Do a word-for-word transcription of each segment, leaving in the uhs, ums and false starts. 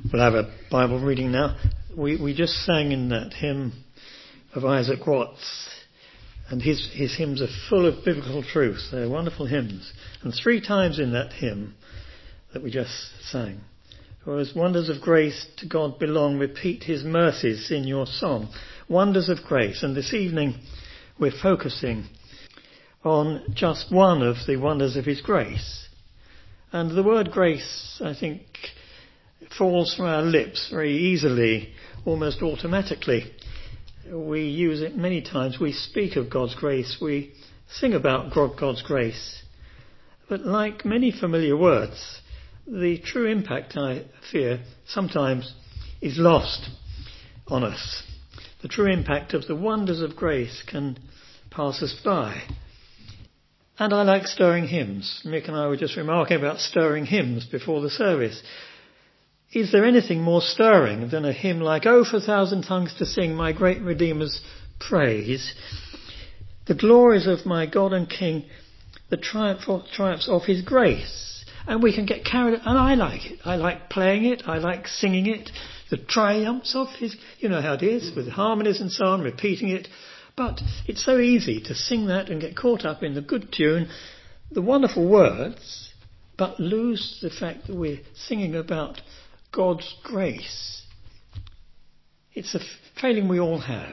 We'll have a Bible reading now. We we just sang in that hymn of Isaac Watts, and his, his hymns are full of biblical truth. They're wonderful hymns. And three times in that hymn that we just sang, for as wonders of grace to God belong, repeat his mercies in your song. Wonders of grace. And this evening we're focusing on just one of the wonders of his grace. And the word grace, I think, falls from our lips very easily, almost automatically. We use it many times. We speak of God's grace. We sing about God's grace. But like many familiar words, the true impact, I fear, sometimes is lost on us. The true impact of the wonders of grace can pass us by. And I like stirring hymns. Mick and I were just remarking about stirring hymns before the service. Is there anything more stirring than a hymn like, "Oh, for a thousand tongues to sing my great Redeemer's praise, the glories of my God and King, the triumph, triumphs of his grace." And we can get carried, and I like it. I like playing it. I like singing it. The triumphs of his, you know how it is, with harmonies and so on, repeating it. But it's so easy to sing that and get caught up in the good tune, the wonderful words, but lose the fact that we're singing about God's grace. It's a failing we all have.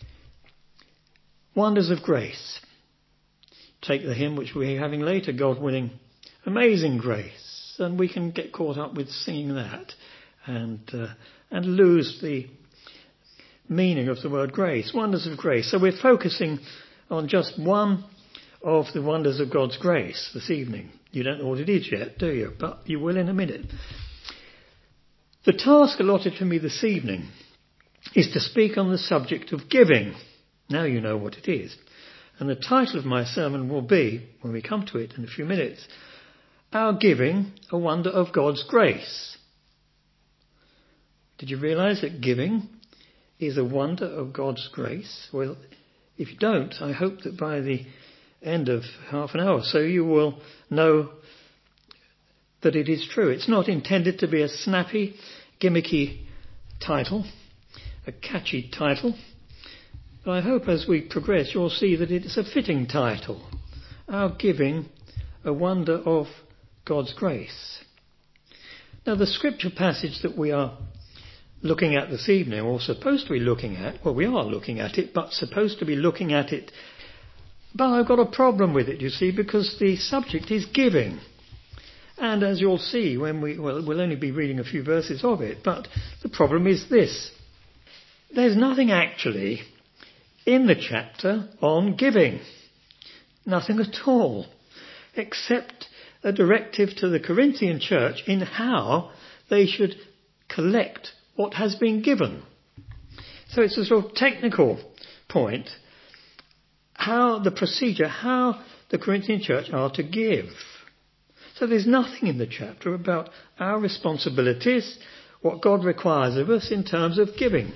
Wonders of grace. Take the hymn which we're having later, God willing, Amazing Grace, and we can get caught up with singing that and uh, and lose the meaning of the word grace. Wonders of grace. So we're focusing on just one of the wonders of God's grace this evening. You don't know what it is yet, do you? But you will in a minute. The task allotted to me this evening is to speak on the subject of giving. Now you know what it is. And the title of my sermon will be, when we come to it in a few minutes, Our Giving, a Wonder of God's Grace. Did you realise that giving is a wonder of God's grace? Well, if you don't, I hope that by the end of half an hour or so you will know that it is true. It's not intended to be a snappy, gimmicky title, a catchy title. But I hope as we progress you'll see that it's a fitting title. Our Giving, a Wonder of God's Grace. Now the scripture passage that we are looking at this evening, or supposed to be looking at, well we are looking at it, but supposed to be looking at it, but I've got a problem with it, you see, because the subject is giving. And as you'll see when we, well, we'll only be reading a few verses of it, but the problem is this. There's nothing actually in the chapter on giving. Nothing at all. Except a directive to the Corinthian church in how they should collect what has been given. So it's a sort of technical point. How the procedure, how the Corinthian church are to give. So there's nothing in the chapter about our responsibilities, what God requires of us in terms of giving.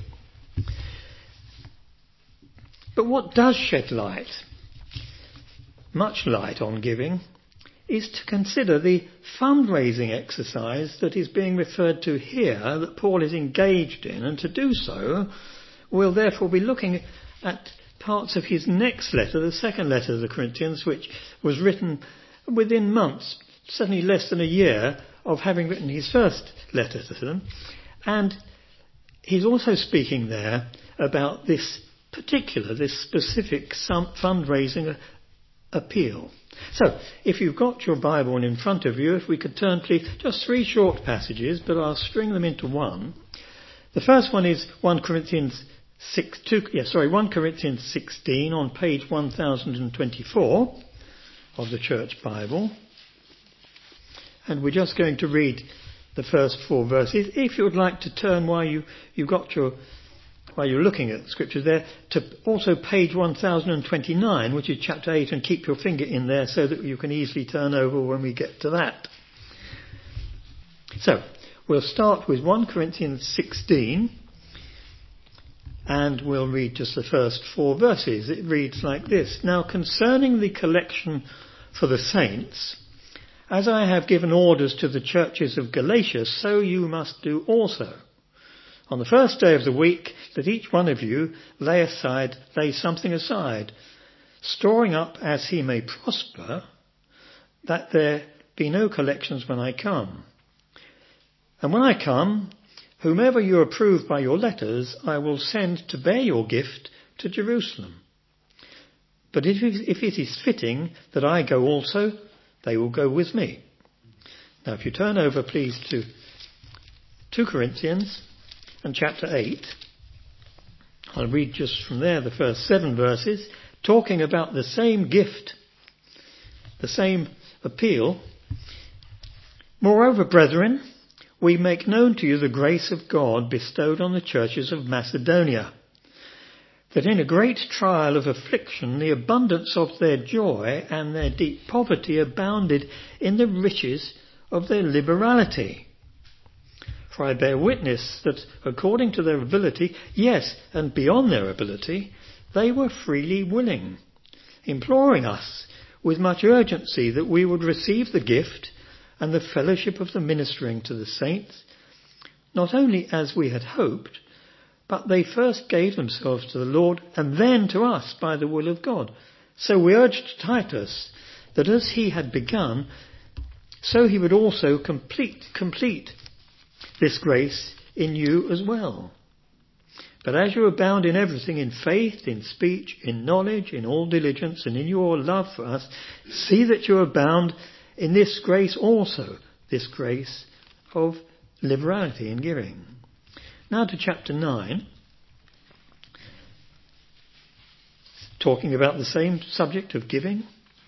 But what does shed light, much light on giving, is to consider the fundraising exercise that is being referred to here, that Paul is engaged in, and to do so, we'll therefore be looking at parts of his next letter, the second letter to the Corinthians, which was written within months, certainly less than a year, of having written his first letter to them. And he's also speaking there about this particular, this specific fundraising appeal. So, if you've got your Bible in front of you, if we could turn please, just three short passages, but I'll string them into one. The first one is First Corinthians six, two, yeah, sorry, First Corinthians sixteen on page one thousand twenty-four of the Church Bible. And we're just going to read the first four verses. If you would like to turn while you, you've got your, while you're looking at the scriptures there, to also page one thousand twenty-nine, which is chapter eight, and keep your finger in there so that you can easily turn over when we get to that. So, we'll start with First Corinthians sixteen, and we'll read just the first four verses. It reads like this. Now, concerning the collection for the saints, As I have given orders to the churches of Galatia, so you must do also. On the first day of the week, that each one of you lay aside, lay something aside, storing up as he may prosper, that there be no collections when I come. And when I come, whomever you approve by your letters, I will send to bear your gift to Jerusalem. But if it is fitting that I go also, they will go with me. Now if you turn over please to two Corinthians and chapter eight. I'll read just from there the first seven verses, talking about the same gift, the same appeal. Moreover, brethren, we make known to you the grace of God bestowed on the churches of Macedonia, that in a great trial of affliction the abundance of their joy and their deep poverty abounded in the riches of their liberality. For I bear witness that according to their ability, yes, and beyond their ability, they were freely willing, imploring us with much urgency that we would receive the gift and the fellowship of the ministering to the saints, not only as we had hoped, but they first gave themselves to the Lord and then to us by the will of God. So we urged Titus that as he had begun, so he would also complete, complete this grace in you as well. But as you abound in everything, in faith, in speech, in knowledge, in all diligence, and in your love for us, see that you abound in this grace also, this grace of liberality in giving. Now to chapter nine, talking about the same subject of giving.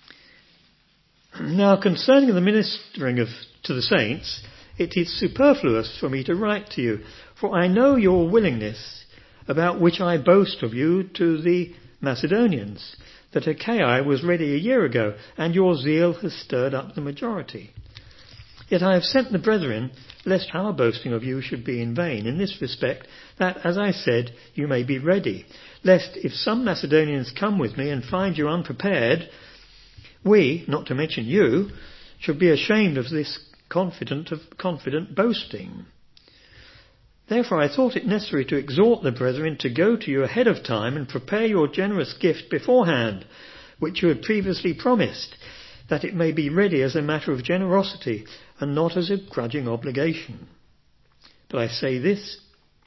Now concerning the ministering of to the saints, it is superfluous for me to write to you, for I know your willingness, about which I boast of you to the Macedonians, that Achaia was ready a year ago, and your zeal has stirred up the majority. Yet I have sent the brethren, lest our boasting of you should be in vain, in this respect, that, as I said, you may be ready, lest if some Macedonians come with me and find you unprepared, we, not to mention you, should be ashamed of this confident of confident boasting. Therefore I thought it necessary to exhort the brethren to go to you ahead of time and prepare your generous gift beforehand, which you had previously promised, that it may be ready as a matter of generosity and not as a grudging obligation. But I say this,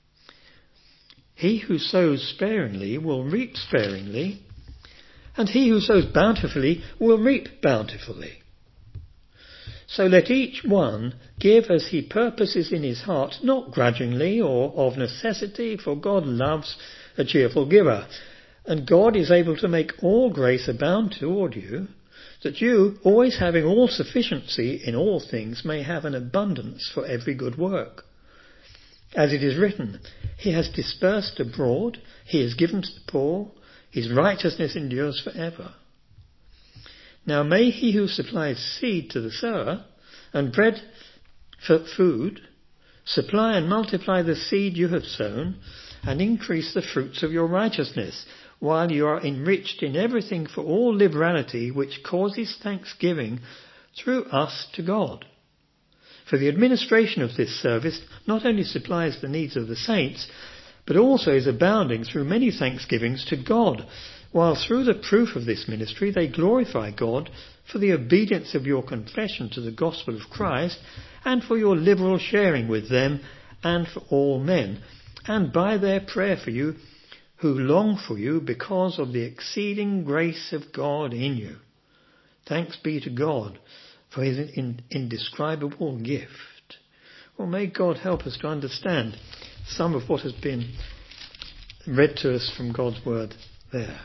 he who sows sparingly will reap sparingly, and he who sows bountifully will reap bountifully. So let each one give as he purposes in his heart, not grudgingly or of necessity, for God loves a cheerful giver. And God is able to make all grace abound toward you, that you, always having all sufficiency in all things, may have an abundance for every good work. As it is written, he has dispersed abroad, he has given to the poor, his righteousness endures forever. Now may he who supplies seed to the sower and bread for food supply and multiply the seed you have sown and increase the fruits of your righteousness, while you are enriched in everything for all liberality, which causes thanksgiving through us to God. For the administration of this service not only supplies the needs of the saints, but also is abounding through many thanksgivings to God, while through the proof of this ministry they glorify God for the obedience of your confession to the gospel of Christ, and for your liberal sharing with them and for all men, and by their prayer for you, who long for you because of the exceeding grace of God in you. Thanks be to God for his indescribable gift. Well, may God help us to understand some of what has been read to us from God's word there.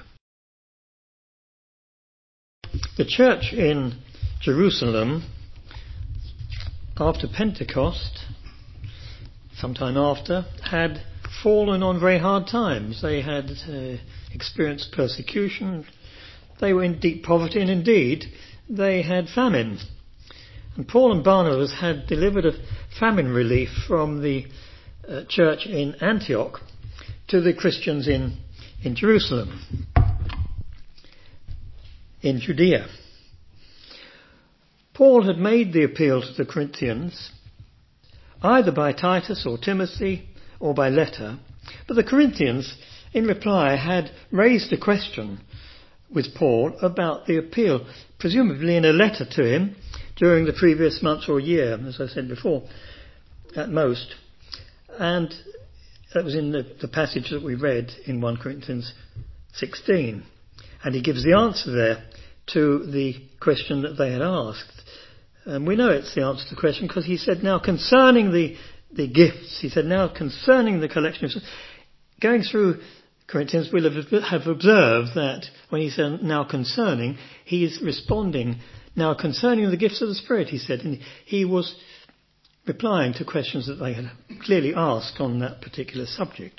The church in Jerusalem, after Pentecost, sometime after, had fallen on very hard times. They had uh, experienced persecution. They were in deep poverty, and indeed they had famine. And Paul and Barnabas had delivered a famine relief from the uh, church in Antioch to the Christians in, in Jerusalem, in Judea. Paul Paul had made the appeal to the Corinthians, either by Titus or Timothy or by letter, but the Corinthians, in reply, had raised a question with Paul about the appeal, presumably in a letter to him during the previous month or year, as I said before, at most. And that was in the, the passage that we read in First Corinthians sixteen. And he gives the answer there to the question that they had asked. And we know it's the answer to the question because he said, now concerning the, the gifts, he said, now concerning the collection of... Going through Corinthians, we'll have, have observed that when he said, now concerning, he is responding, now concerning the gifts of the Spirit, he said. And he was replying to questions that they had clearly asked on that particular subject.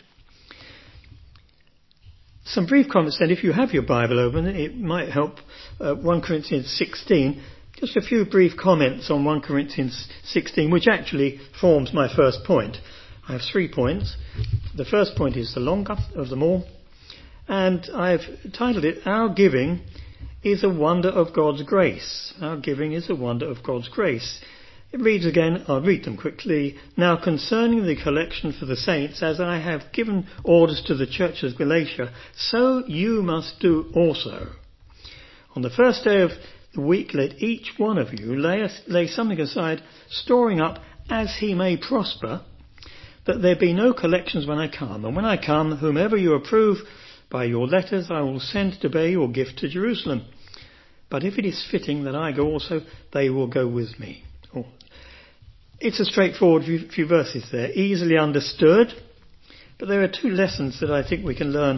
Some brief comments then, if you have your Bible open, it might help. uh, First Corinthians sixteen, just a few brief comments on First Corinthians sixteen, which actually forms my first point. I have three points. The first point is the longer of them all, and I've titled it, Our Giving is a Wonder of God's Grace. Our giving is a wonder of God's grace. It reads again, I'll read them quickly. Now concerning the collection for the saints, as I have given orders to the church of Galatia, so you must do also. On the first day of the week, let each one of you lay, a, lay something aside, storing up as he may prosper, that there be no collections when I come. And when I come, whomever you approve by your letters, I will send to bear your gift to Jerusalem. But if it is fitting that I go also, they will go with me. Oh. It's a straightforward few, few verses there, easily understood. But there are two lessons that I think we can learn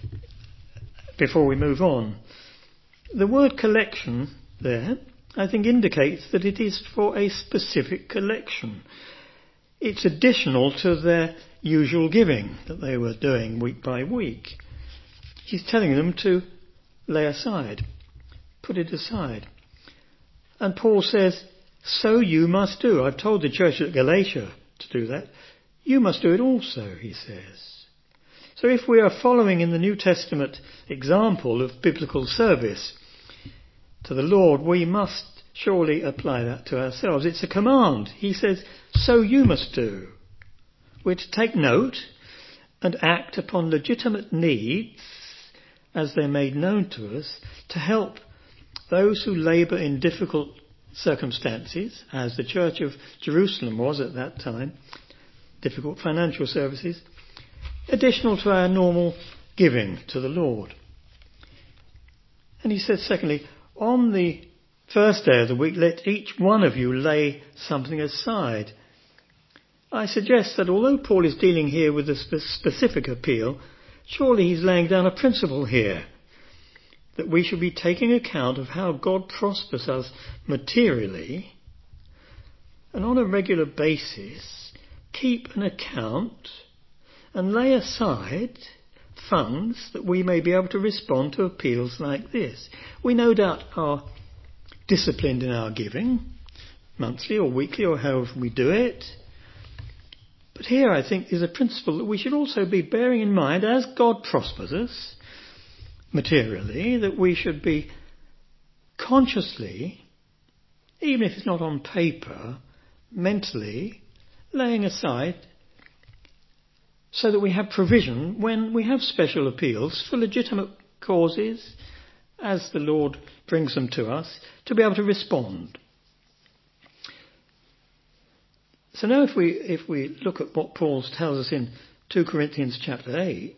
before we move on. The word collection there, I think, indicates that it is for a specific collection. It's additional to their usual giving that they were doing week by week. He's telling them to lay aside, put it aside. And Paul says, so you must do. I've told the church at Galatia to do that. You must do it also, he says. So if we are following in the New Testament example of biblical service to the Lord, we must surely apply that to ourselves. It's a command. He says, so you must do. We're to take note and act upon legitimate needs as they're made known to us to help those who labour in difficult circumstances, as the Church of Jerusalem was at that time, difficult financial services, additional to our normal giving to the Lord. And he says, secondly, on the first day of the week, let each one of you lay something aside. I suggest that although Paul is dealing here with a spe- specific appeal, surely he's laying down a principle here, that we should be taking account of how God prospers us materially, and on a regular basis keep an account and lay aside funds that we may be able to respond to appeals like this. We no doubt are disciplined in our giving, monthly or weekly or however we do it. But here I think is a principle that we should also be bearing in mind as God prospers us materially, that we should be consciously, even if it's not on paper, mentally laying aside so that we have provision when we have special appeals for legitimate causes, as the Lord brings them to us, to be able to respond. So now if we if we look at what Paul tells us in Second Corinthians chapter eight,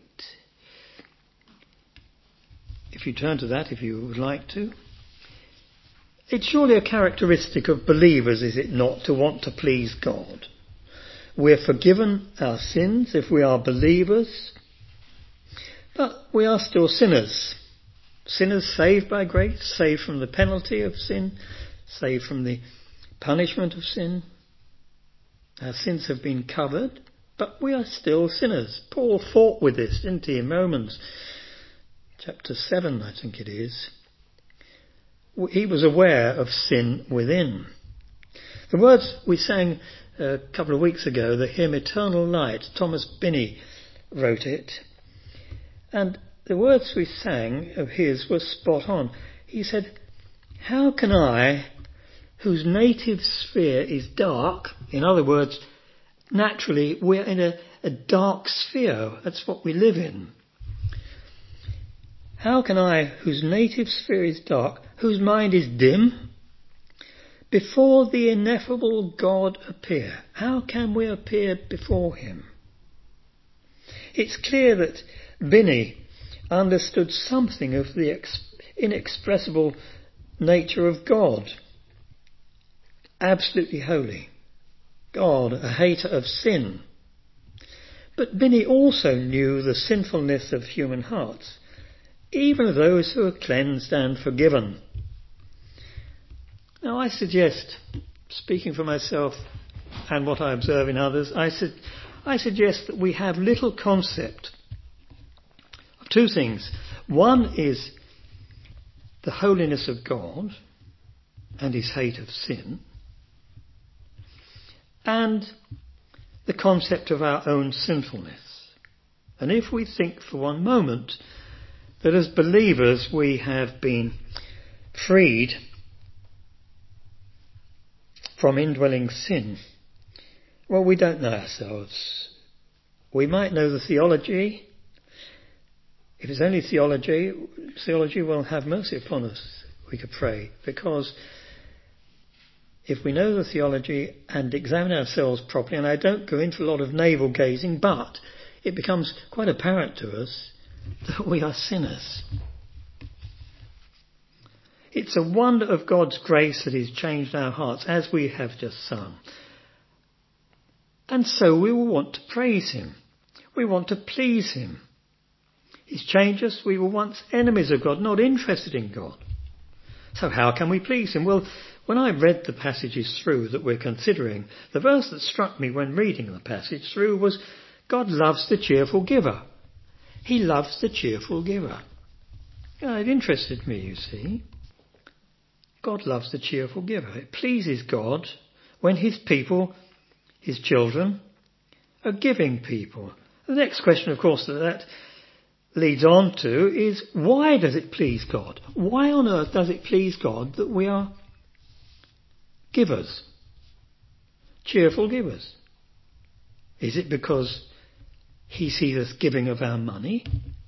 if you turn to that, if you would like to, it's surely a characteristic of believers, is it not, to want to please God? We're forgiven our sins if we are believers, but we are still sinners. Sinners saved by grace, saved from the penalty of sin, saved from the punishment of sin. Our sins have been covered, but we are still sinners. Paul fought with this, didn't he, in Romans chapter seven, I think it is. He was aware of sin within. The words we sang a couple of weeks ago, the hymn Eternal Light, Thomas Binney wrote it. And the words we sang of his were spot on. He said, how can I, whose native sphere is dark, in other words, naturally we're in a, a dark sphere. That's what we live in. How can I, whose native sphere is dark, whose mind is dim, before the ineffable God appear? How can we appear before him? It's clear that Binney understood something of the ex- inexpressible nature of God. Absolutely holy. God, a hater of sin. But Binney also knew the sinfulness of human hearts, even of those who are cleansed and forgiven. Now I suggest, speaking for myself and what I observe in others, I, su- I suggest that we have little concept of two things. One is the holiness of God and his hate of sin, and the concept of our own sinfulness. And if we think for one moment that as believers we have been freed from indwelling sin, well, we don't know ourselves. We might know the theology. If it's only theology, theology will have mercy upon us, we could pray, because if we know the theology and examine ourselves properly, and I don't go into a lot of navel gazing, but it becomes quite apparent to us that we are sinners. It's a wonder of God's grace that he's changed our hearts, as we have just sung. And so we will want to praise him. We want to please him. He's changed us. We were once enemies of God, not interested in God. So how can we please him? Well, when I read the passages through that we're considering, the verse that struck me when reading the passage through was, God loves the cheerful giver. He loves the cheerful giver. Yeah, it interested me, you see. God loves the cheerful giver. It pleases God when his people, his children, are giving people. The next question, of course, that that leads on to is, why does it please God? Why on earth does it please God that we are givers? Cheerful givers. Is it because he sees us giving of our money?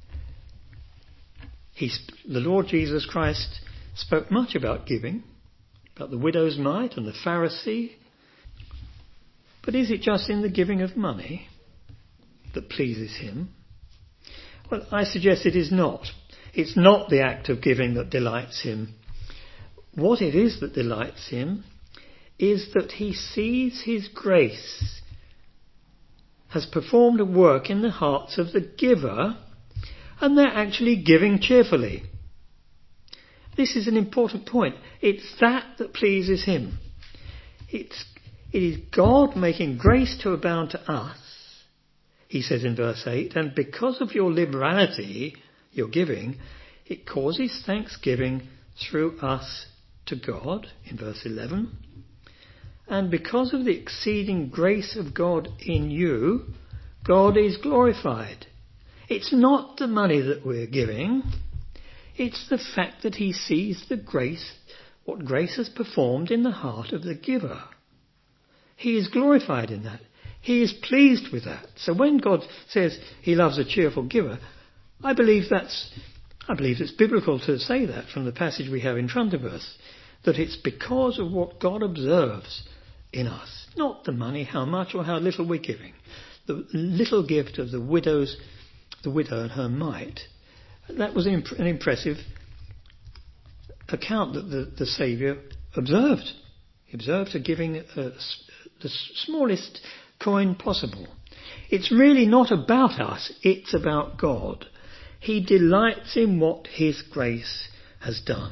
He's, the Lord Jesus Christ spoke much about giving, about the widow's mite and the Pharisee. But is it just in the giving of money that pleases him? Well, I suggest it is not. It's not the act of giving that delights him. What it is that delights him is that he sees his grace has performed a work in the hearts of the giver, and they're actually giving cheerfully. This is an important point. It's that that pleases him. It's, it is God making grace to abound to us, he says in verse eight, and because of your liberality, your giving, it causes thanksgiving through us to God, in verse eleven. And because of the exceeding grace of God in you, God is glorified. It's not the money that we're giving. It's the fact that he sees the grace, what grace has performed in the heart of the giver. He is glorified in that. He is pleased with that. So when God says he loves a cheerful giver, I believe that's, I believe it's biblical to say that from the passage we have in front of us, that it's because of what God observes in us, not the money, how much or how little we're giving. The little gift of the widow's, the widow and her mite, that was an impressive account that the, the Saviour observed. He observed her giving uh, the smallest coin possible. It's really not about us, it's about God. He delights in what his grace has done.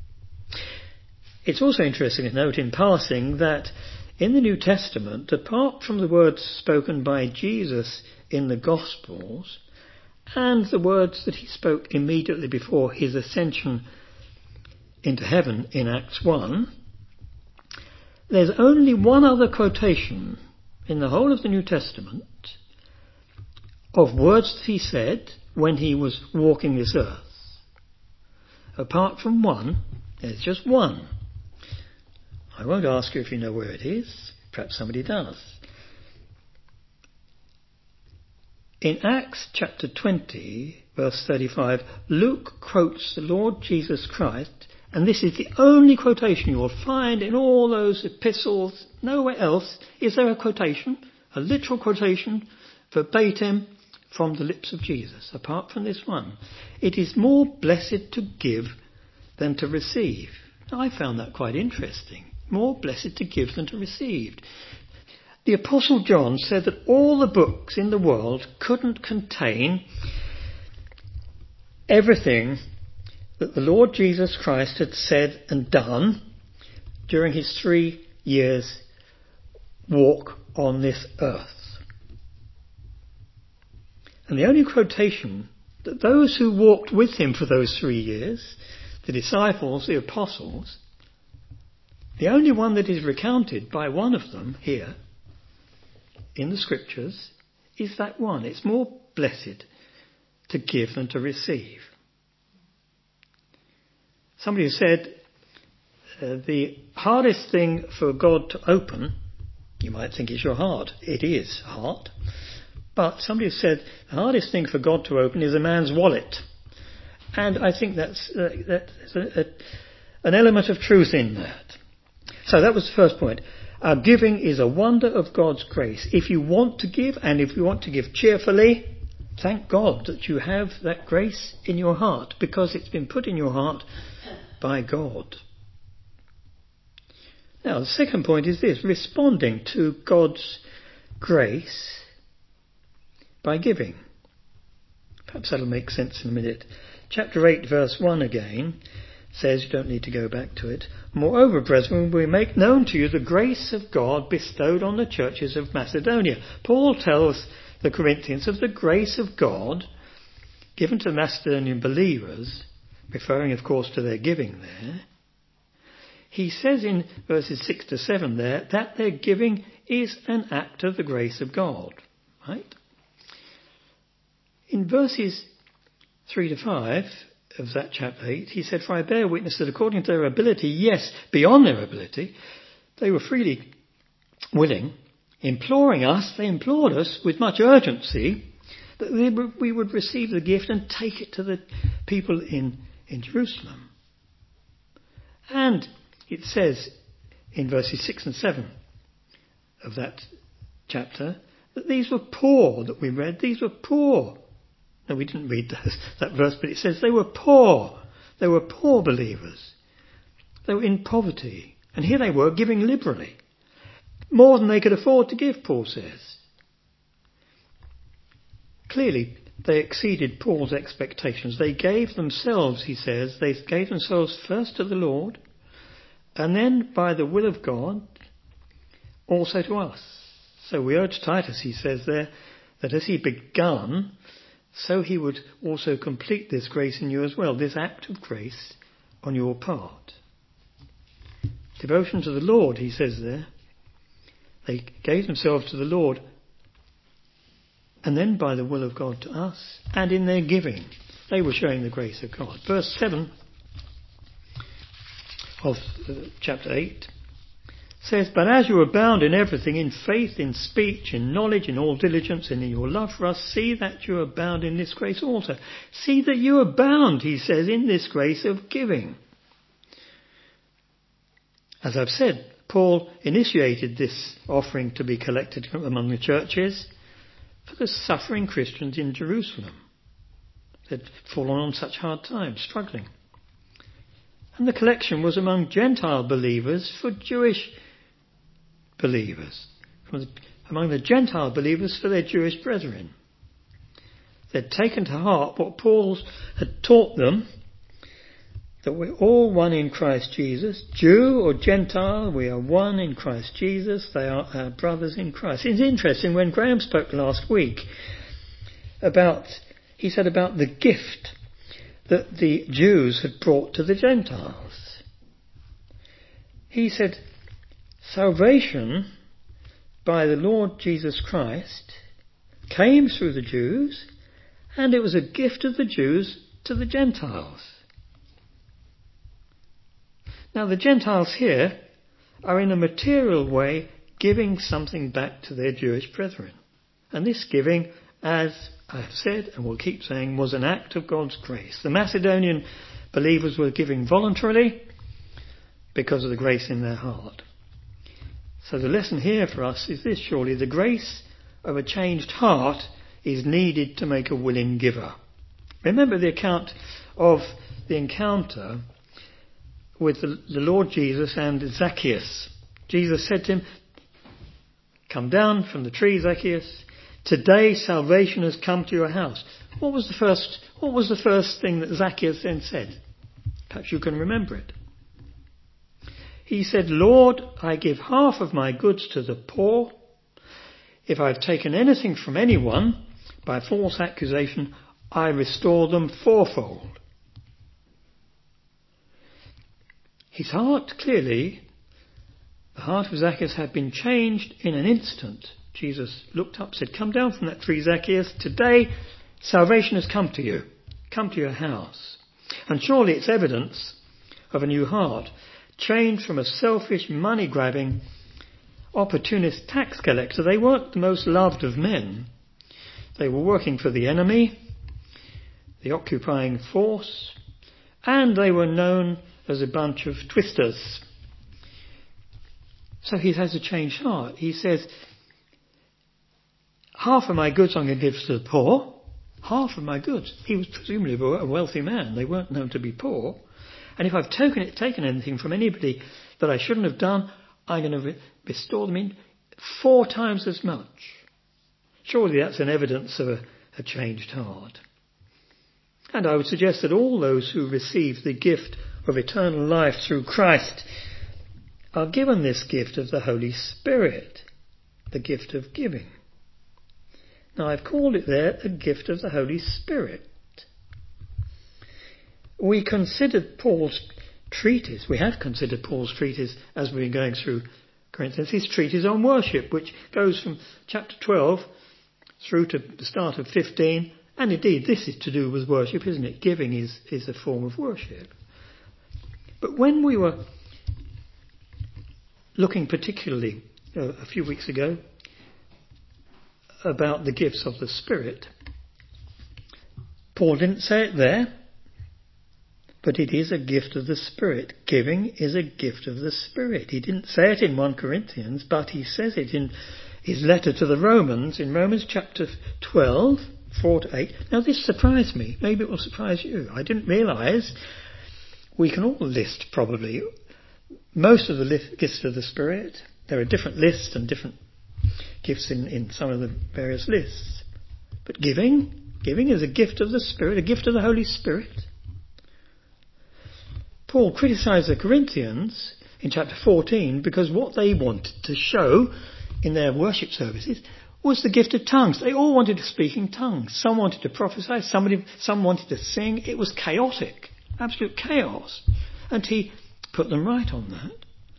It's also interesting to note in passing that in the New Testament, apart from the words spoken by Jesus in the Gospels, and the words that he spoke immediately before his ascension into heaven in Acts one, there's only one other quotation in the whole of the New Testament of words that he said when he was walking this earth. Apart from one, there's just one. I won't ask you if you know where it is. Perhaps somebody does. In Acts chapter twenty, verse thirty-five, Luke quotes the Lord Jesus Christ, and this is the only quotation you will find in all those epistles. Nowhere else is there a quotation, a literal quotation, verbatim, from the lips of Jesus, apart from this one. It is more blessed to give than to receive. Now, I found that quite interesting. More blessed to give than to receive. The Apostle John said that all the books in the world couldn't contain everything that the Lord Jesus Christ had said and done during his three years walk on this earth. And the only quotation that those who walked with him for those three years, the disciples, the apostles, the only one that is recounted by one of them here in the scriptures is that one. It's more blessed to give than to receive. Somebody said uh, the hardest thing for God to open, you might think it's your heart. It is heart. But somebody said the hardest thing for God to open is a man's wallet. And I think that's, uh, that's a, a, an element of truth in that. So that was the first point. Our giving is a wonder of God's grace. If you want to give, and if you want to give cheerfully, thank God that you have that grace in your heart, because it's been put in your heart by God. Now, the second point is this: responding to God's grace by giving. Perhaps that'll make sense in a minute. Chapter eight, verse one again says, you don't need to go back to it. Moreover, brethren, we make known to you the grace of God bestowed on the churches of Macedonia. Paul tells the Corinthians of the grace of God given to Macedonian believers, referring, of course, to their giving there. He says in verses six to seven there that their giving is an act of the grace of God. Right? In verses three to five of that chapter eight, he said, for I bear witness that according to their ability, yes, beyond their ability, they were freely willing, imploring us, they implored us with much urgency, that they, we would receive the gift and take it to the people in, in Jerusalem. And it says in verses six and seven of that chapter that these were poor that we read. These were poor. No, we didn't read that, that verse, but it says they were poor. They were poor believers. They were in poverty. And here they were giving liberally. More than they could afford to give, Paul says. Clearly, they exceeded Paul's expectations. They gave themselves, he says, they gave themselves first to the Lord, and then by the will of God, also to us. So we urge Titus, he says there, that as he begun, so he would also complete this grace in you as well, this act of grace on your part. Devotion to the Lord, he says there. They gave themselves to the Lord, and then by the will of God to us, and in their giving, they were showing the grace of God. Verse seven of uh, chapter eight says, but as you abound in everything, in faith, in speech, in knowledge, in all diligence, and in your love for us, see that you abound in this grace also. See that you abound, he says, in this grace of giving. As I've said, Paul initiated this offering to be collected among the churches for the suffering Christians in Jerusalem. They'd fallen on such hard times, struggling. And the collection was among Gentile believers for Jewish believers, from the, among the Gentile believers for their Jewish brethren. They'd taken to heart what Paul had taught them, that we're all one in Christ Jesus, Jew or Gentile, we are one in Christ Jesus, they are our brothers in Christ. It's interesting, when Graham spoke last week about, he said about the gift that the Jews had brought to the Gentiles. He said, salvation by the Lord Jesus Christ came through the Jews, and it was a gift of the Jews to the Gentiles. Now the Gentiles here are in a material way giving something back to their Jewish brethren. And this giving, as I have said and will keep saying, was an act of God's grace. The Macedonian believers were giving voluntarily because of the grace in their heart. So the lesson here for us is this, surely: the grace of a changed heart is needed to make a willing giver. Remember the account of the encounter with the, the Lord Jesus and Zacchaeus. Jesus said to him, "Come down from the tree, Zacchaeus. Today salvation has come to your house." What was the first, what was the first thing that Zacchaeus then said? Perhaps you can remember it. He said, "Lord, I give half of my goods to the poor. If I've taken anything from anyone by false accusation, I restore them fourfold." His heart, clearly, the heart of Zacchaeus had been changed in an instant. Jesus looked up, said, "Come down from that tree, Zacchaeus. Today salvation has come to you, come to your house." And surely it's evidence of a new heart, changed from a selfish, money-grabbing, opportunist tax collector. They weren't the most loved of men. They were working for the enemy, the occupying force, and they were known as a bunch of twisters. So he has a changed heart. He says, "Half of my goods I'm going to give to the poor." Half of my goods. He was presumably a wealthy man. They weren't known to be poor. And if I've taken, it, taken anything from anybody that I shouldn't have done, I'm going to re- restore them in four times as much. Surely that's an evidence of a, a changed heart. And I would suggest that all those who receive the gift of eternal life through Christ are given this gift of the Holy Spirit, the gift of giving. Now, I've called it there a gift of the Holy Spirit. We considered Paul's treatise, we have considered Paul's treatise as we've been going through Corinthians, his treatise on worship, which goes from chapter twelve through to the start of fifteen, and indeed this is to do with worship, isn't it? Giving is, is a form of worship. But when we were looking particularly uh, a few weeks ago about the gifts of the Spirit, Paul didn't say it there, but it is a gift of the Spirit. Giving is a gift of the Spirit. He didn't say it in First Corinthians, but he says it in his letter to the Romans, in Romans chapter twelve, four to eight. Now this surprised me. Maybe it will surprise you. I didn't realise. We can all list probably most of the gifts of the Spirit. There are different lists and different gifts in, in some of the various lists. But giving, giving is a gift of the Spirit, a gift of the Holy Spirit. Paul criticised the Corinthians in chapter fourteen because what they wanted to show in their worship services was the gift of tongues. They all wanted to speak in tongues. Some wanted to prophesy, somebody, some wanted to sing. It was chaotic, absolute chaos. And he put them right on that.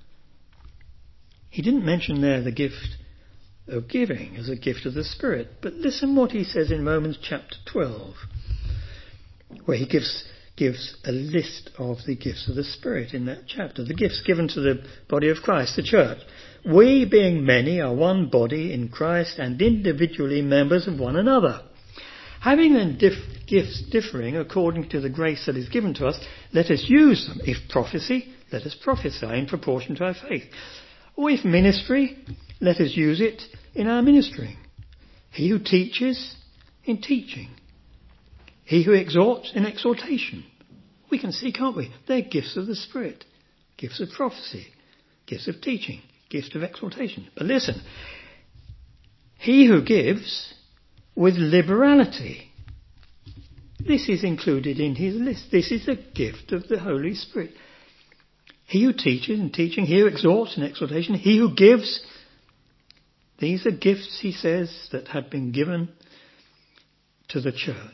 He didn't mention there the gift of giving as a gift of the Spirit. But listen what he says in Romans chapter twelve, where he gives gives a list of the gifts of the Spirit in that chapter, the gifts given to the body of Christ, the church. "We, being many, are one body in Christ and individually members of one another. Having then dif- gifts differing according to the grace that is given to us, let us use them. If prophecy, let us prophesy in proportion to our faith. Or if ministry, let us use it in our ministering. He who teaches, in teaching. He who exhorts, in exhortation." We can see, can't we? They're gifts of the Spirit. Gifts of prophecy. Gifts of teaching. Gifts of exhortation. But listen. He who gives with liberality. This is included in his list. This is a gift of the Holy Spirit. He who teaches in teaching. He who exhorts in exhortation. He who gives. These are gifts, he says, that have been given to the church.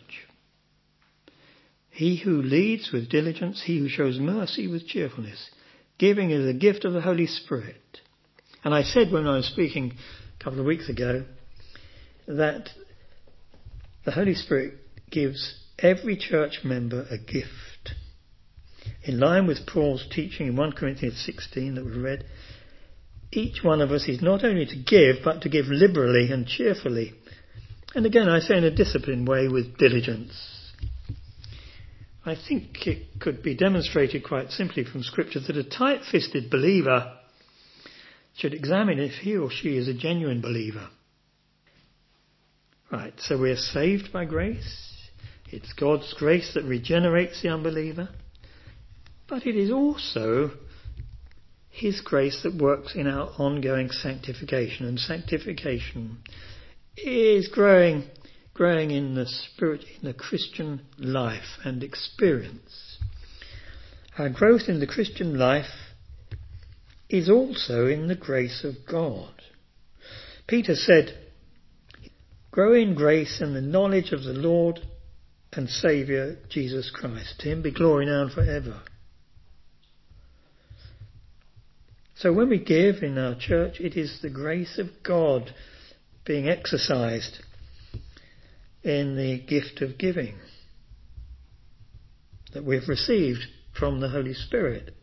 He who leads with diligence, he who shows mercy with cheerfulness. Giving is a gift of the Holy Spirit. And I said when I was speaking a couple of weeks ago that the Holy Spirit gives every church member a gift. In line with Paul's teaching in First Corinthians sixteen that we read, each one of us is not only to give, but to give liberally and cheerfully. And again, I say in a disciplined way with diligence. I think it could be demonstrated quite simply from Scripture that a tight-fisted believer should examine if he or she is a genuine believer. Right, so we're saved by grace. It's God's grace that regenerates the unbeliever. But it is also His grace that works in our ongoing sanctification. And sanctification is growing, growing in the spirit, in the Christian life and experience. Our growth in the Christian life is also in the grace of God. Peter said, "Grow in grace and the knowledge of the Lord and Saviour Jesus Christ. To Him be glory now and forever." So when we give in our church, it is the grace of God being exercised in the gift of giving that we've received from the Holy Spirit.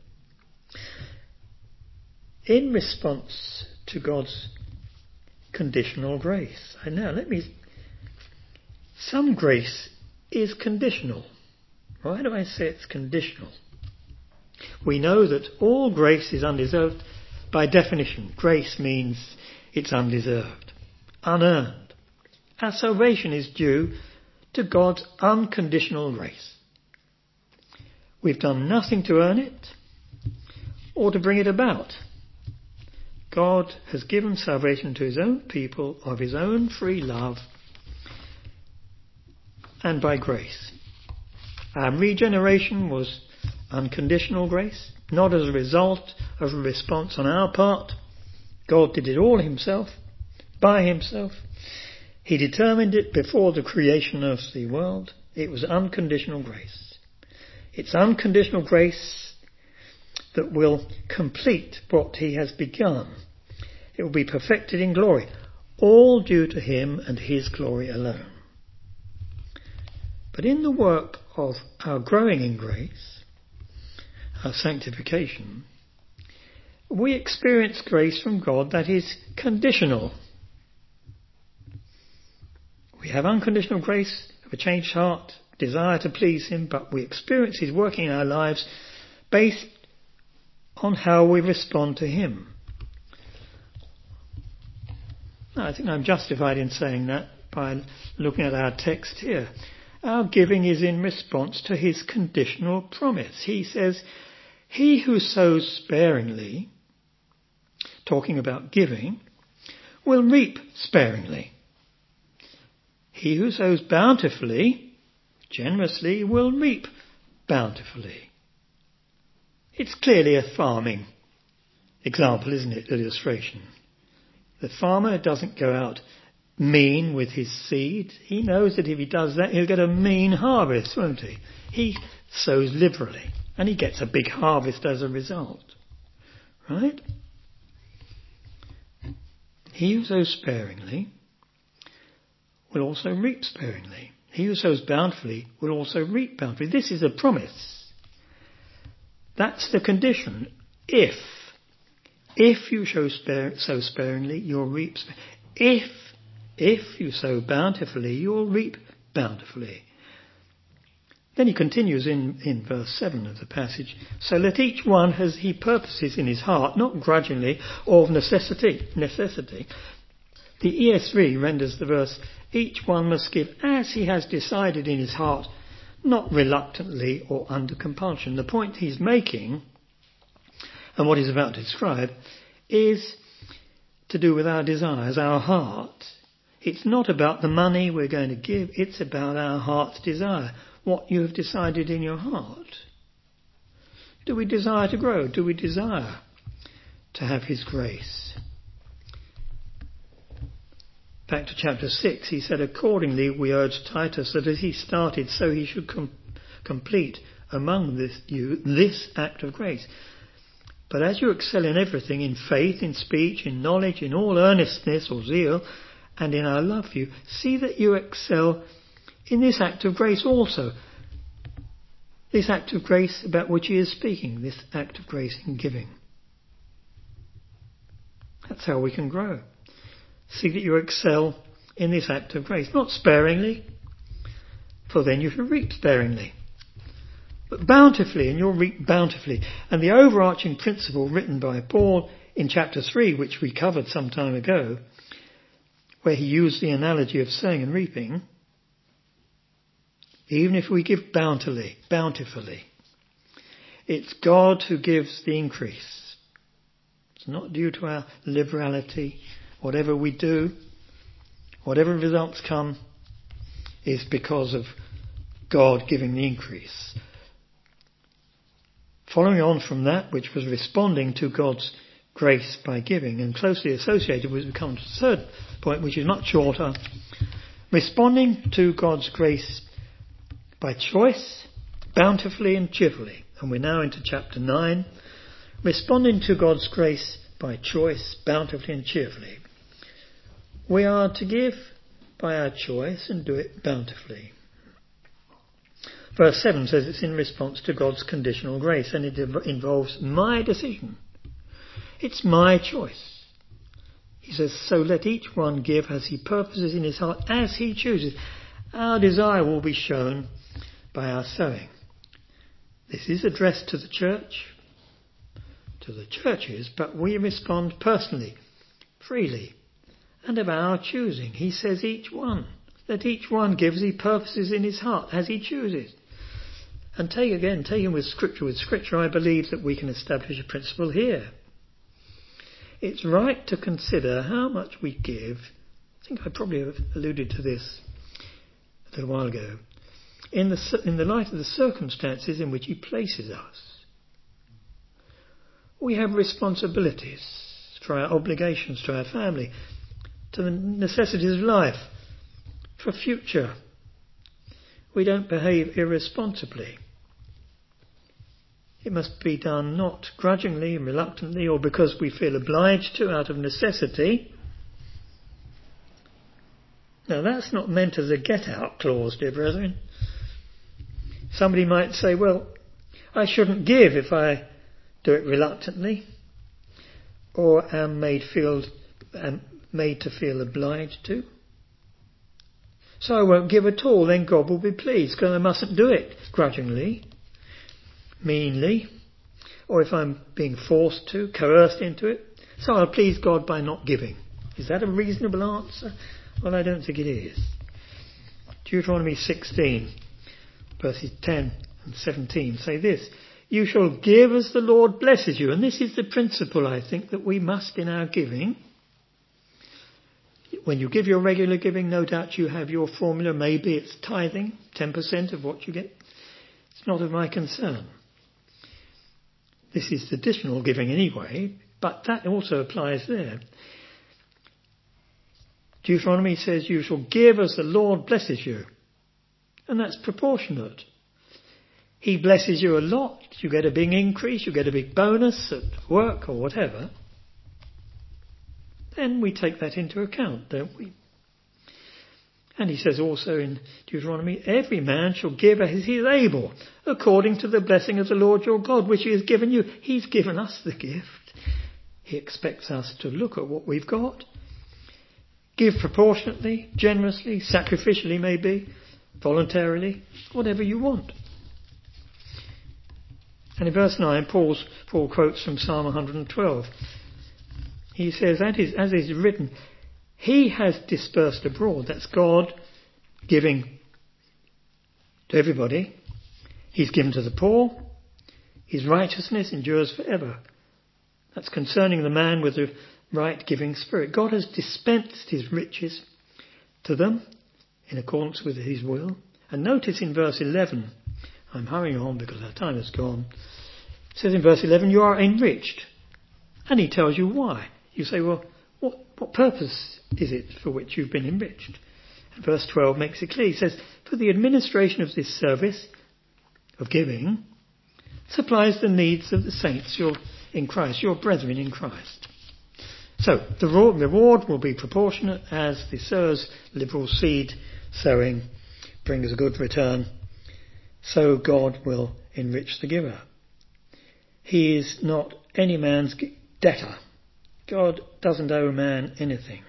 In response to God's conditional grace. And now let me... Some grace is conditional. Why do I say it's conditional? We know that all grace is undeserved by definition. Grace means it's undeserved, unearned. Our salvation is due to God's unconditional grace. We've done nothing to earn it or to bring it about. God has given salvation to His own people of His own free love and by grace. Our regeneration was unconditional grace, not as a result of a response on our part. God did it all Himself, by Himself. He determined it before the creation of the world. It was unconditional grace. It's unconditional grace that will complete what He has begun. It will be perfected in glory, all due to Him and His glory alone. But in the work of our growing in grace, our sanctification, we experience grace from God that is conditional. We have unconditional grace of a changed heart, desire to please Him, but we experience His working in our lives based on how we respond to Him. Now, I think I'm justified in saying that by looking at our text here. Our giving is in response to His conditional promise. He says, "He who sows sparingly," talking about giving, "will reap sparingly. He who sows bountifully," generously, "will reap bountifully." It's clearly a farming example, isn't it? Illustration. The farmer doesn't go out mean with his seed. He knows that if he does that, he'll get a mean harvest, won't he? He sows liberally, and he gets a big harvest as a result. Right? He who sows sparingly will also reap sparingly. He who sows bountifully will also reap bountifully. This is a promise. That's the condition. If, if you sow, spare, sow sparingly, you'll reap sparingly. If, if you sow bountifully, you'll reap bountifully. Then he continues in, in verse seven of the passage. "So let each one as he purposes in his heart, not grudgingly or of necessity." necessity. The E S V renders the verse, "Each one must give as he has decided in his heart, not reluctantly or under compulsion." The point he's making, and what he's about to describe, is to do with our desires, our heart. It's not about the money we're going to give, it's about our heart's desire. What you have decided in your heart. Do we desire to grow? Do we desire to have His grace? Back to chapter six, he said, "Accordingly we urge Titus that as he started, so he should com- complete among this, you this act of grace. But as you excel in everything, in faith, in speech, in knowledge, in all earnestness or zeal, and in our love for you, see that you excel in this act of grace also." This act of grace about which he is speaking, this act of grace in giving. That's how we can grow. See that you excel in this act of grace, not sparingly, for then you shall reap sparingly, but bountifully, and you'll reap bountifully. And the overarching principle written by Paul in chapter three, which we covered some time ago, where he used the analogy of sowing and reaping, even if we give bountifully, bountifully, it's God who gives the increase. It's not due to our liberality. Whatever we do, whatever results come, is because of God giving the increase. Following on from that, which was responding to God's grace by giving, and closely associated with, we come to the third point, which is much shorter. Responding to God's grace by choice, bountifully and cheerfully. And we're now into chapter nine. Responding to God's grace by choice, bountifully and cheerfully. We are to give by our choice and do it bountifully. Verse seven says it's in response to God's conditional grace, and it involves my decision. It's my choice. He says, so let each one give as he purposes in his heart, as he chooses. Our desire will be shown by our sowing. This is addressed to the church, to the churches, but we respond personally, freely, and of our choosing. He says each one. Let each one give as he purposes in his heart, as he chooses. And take again, taken with scripture, with scripture, I believe that we can establish a principle here. It's right to consider how much we give. I think I probably alluded to this a little while ago. In the, in the light of the circumstances in which he places us. We have responsibilities for our obligations to our family, to the necessities of life, for future. We don't behave irresponsibly. It must be done not grudgingly, reluctantly, or because we feel obliged to out of necessity. Now that's not meant as a get-out clause, dear brethren. Somebody might say, well, I shouldn't give if I do it reluctantly, or am made feel am made to feel obliged to. So I won't give at all, then God will be pleased, because I mustn't do it grudgingly, meanly, or if I'm being forced to, coerced into it. So I'll please God by not giving. Is that a reasonable answer? Well, I don't think it is. Deuteronomy sixteen, verses ten and seventeen say this: you shall give as the Lord blesses you. And this is the principle, I think, that we must in our giving. When you give your regular giving, no doubt you have your formula. Maybe it's tithing, ten percent of what you get. It's not of my concern. This is additional giving anyway, but that also applies there. Deuteronomy says you shall give as the Lord blesses you. And that's proportionate. He blesses you a lot, you get a big increase, you get a big bonus at work or whatever. Then we take that into account, don't we? And he says also in Deuteronomy, every man shall give as he is able, according to the blessing of the Lord your God, which he has given you. He's given us the gift. He expects us to look at what we've got, give proportionately, generously, sacrificially maybe, voluntarily, whatever you want. And in verse nine, Paul's, Paul quotes from Psalm one hundred twelve. He says, that is, as is written, he has dispersed abroad. That's God giving to everybody. He's given to the poor. His righteousness endures forever. That's concerning the man with the right giving spirit. God has dispensed his riches to them in accordance with his will. And notice in verse eleven, I'm hurrying on because our time has gone. It says in verse eleven, you are enriched. And he tells you why. You say, well, what, what purpose is it for which you've been enriched? And verse twelve makes it clear. He says, for the administration of this service of giving supplies the needs of the saints your, in Christ, your brethren in Christ. So the reward will be proportionate as the sower's liberal seed sowing brings a good return. So God will enrich the giver. He is not any man's debtor. God doesn't owe man anything.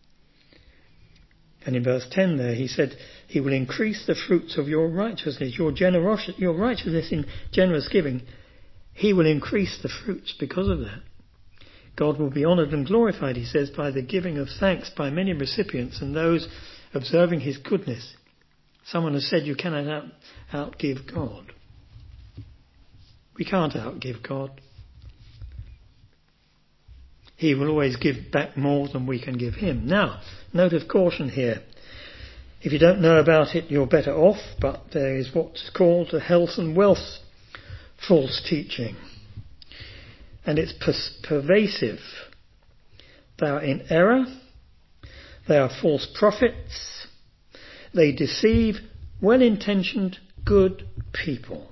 And in verse ten there, he said, he will increase the fruits of your righteousness, your generosity, your righteousness in generous giving. He will increase the fruits because of that. God will be honoured and glorified, he says, by the giving of thanks by many recipients and those observing his goodness. Someone has said you cannot out, outgive God. We can't outgive God. He will always give back more than we can give him. Now, note of caution here. If you don't know about it, you're better off, but there is what's called a health and wealth false teaching. And it's per- pervasive. They are in error. They are false prophets. They deceive well-intentioned, good people.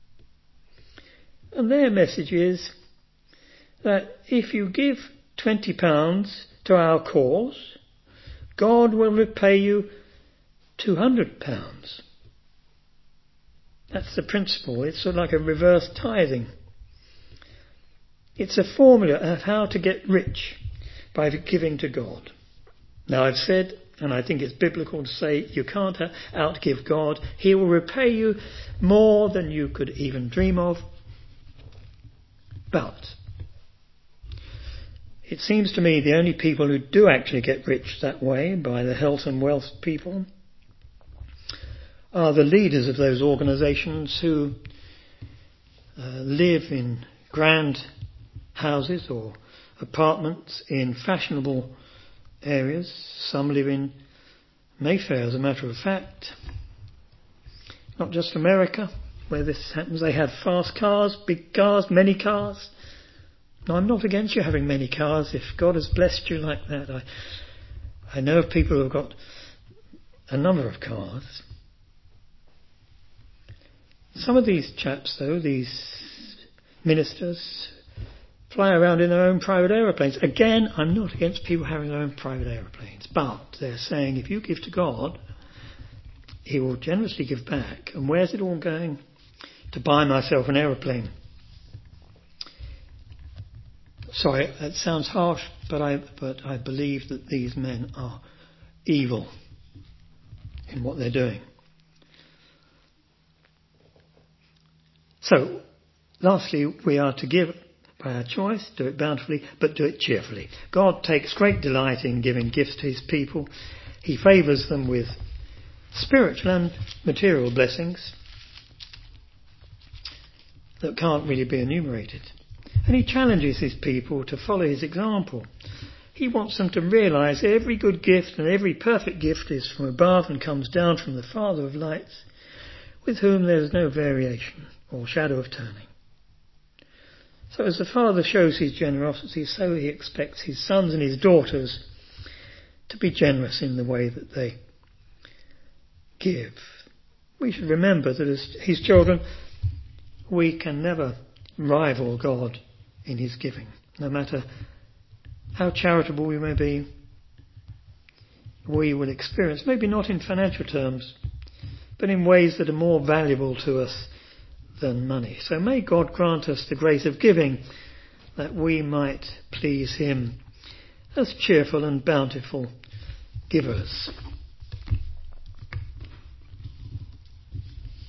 And their message is that if you give twenty pounds to our cause, God will repay you two hundred pounds. That's the principle. It's sort of like a reverse tithing. It's a formula of how to get rich by giving to God. Now I've said, and I think it's biblical to say, you can't outgive God. He will repay you more than you could even dream of. But it seems to me the only people who do actually get rich that way, by the health and wealth people, are the leaders of those organisations who uh, live in grand houses or apartments in fashionable areas. Some live in Mayfair, as a matter of fact. Not just America, where this happens. They have fast cars, big cars, many cars. Now, I'm not against you having many cars if God has blessed you like that. I, I know of people who have got a number of cars. Some of these chaps, though, these ministers, fly around in their own private aeroplanes. Again, I'm not against people having their own private aeroplanes, but they're saying if you give to God, he will generously give back. And where's it all going? To buy myself an aeroplane. Sorry, that sounds harsh, but I but I believe that these men are evil in what they're doing. So, lastly, we are to give by our choice, do it bountifully, but do it cheerfully. God takes great delight in giving gifts to his people. He favours them with spiritual and material blessings that can't really be enumerated. And he challenges his people to follow his example. He wants them to realise every good gift and every perfect gift is from above and comes down from the Father of lights, with whom there is no variation or shadow of turning. So as the Father shows his generosity, so he expects his sons and his daughters to be generous in the way that they give. We should remember that as his children, we can never rival God in his giving. No matter how charitable we may be, we will experience, maybe not in financial terms, but in ways that are more valuable to us than money. So may God grant us the grace of giving, that we might please him as cheerful and bountiful givers.